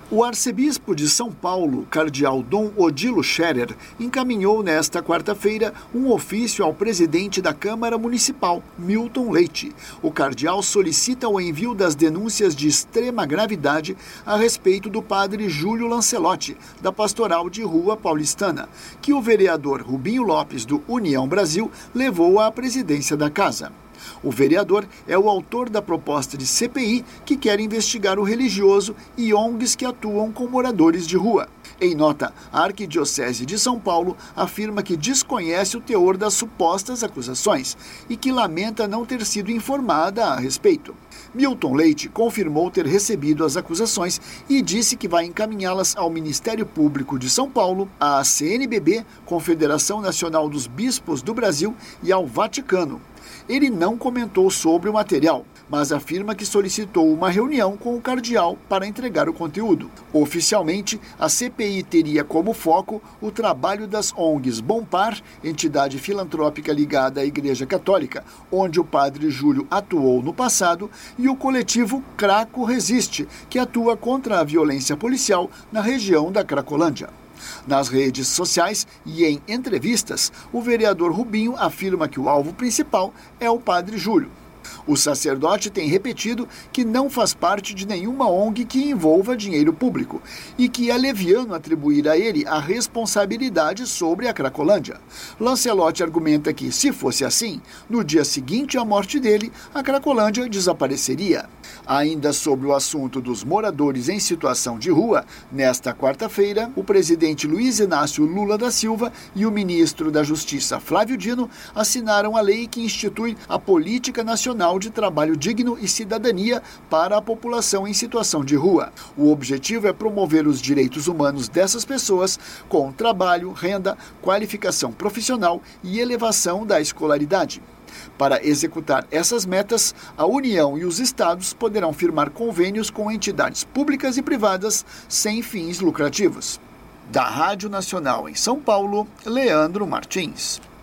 O arcebispo de São Paulo, cardeal Dom Odilo Scherer, encaminhou nesta quarta-feira um ofício ao presidente da Câmara Municipal, Milton Leite. O cardeal solicita o envio das denúncias de extrema gravidade a respeito do padre Júlio Lancelotti, da Pastoral de Rua Paulistana, que o vereador Rubinho Lopes, do União Brasil, levou à presidência da casa. O vereador é o autor da proposta de CPI que quer investigar o religioso e ONGs que atuam com moradores de rua. Em nota, a Arquidiocese de São Paulo afirma que desconhece o teor das supostas acusações e que lamenta não ter sido informada a respeito. Milton Leite confirmou ter recebido as acusações e disse que vai encaminhá-las ao Ministério Público de São Paulo, à CNBB, Confederação Nacional dos Bispos do Brasil, e ao Vaticano. Ele não comentou sobre o material, mas afirma que solicitou uma reunião com o cardeal para entregar o conteúdo. Oficialmente, a CPI teria como foco o trabalho das ONGs Bom Par, entidade filantrópica ligada à Igreja Católica, onde o padre Júlio atuou no passado, e o coletivo Craco Resiste, que atua contra a violência policial na região da Cracolândia. Nas redes sociais e em entrevistas, o vereador Rubinho afirma que o alvo principal é o padre Júlio. O sacerdote tem repetido que não faz parte de nenhuma ONG que envolva dinheiro público e que é leviano atribuir a ele a responsabilidade sobre a Cracolândia. Lancelotti argumenta que, se fosse assim, no dia seguinte à morte dele, a Cracolândia desapareceria. Ainda sobre o assunto dos moradores em situação de rua, nesta quarta-feira, o presidente Luiz Inácio Lula da Silva e o ministro da Justiça Flávio Dino assinaram a lei que institui a Política Nacional de Trabalho Digno e Cidadania para a população em situação de rua. O objetivo é promover os direitos humanos dessas pessoas com trabalho, renda, qualificação profissional e elevação da escolaridade. Para executar essas metas, a União e os estados poderão firmar convênios com entidades públicas e privadas sem fins lucrativos. Da Rádio Nacional em São Paulo, Leandro Martins.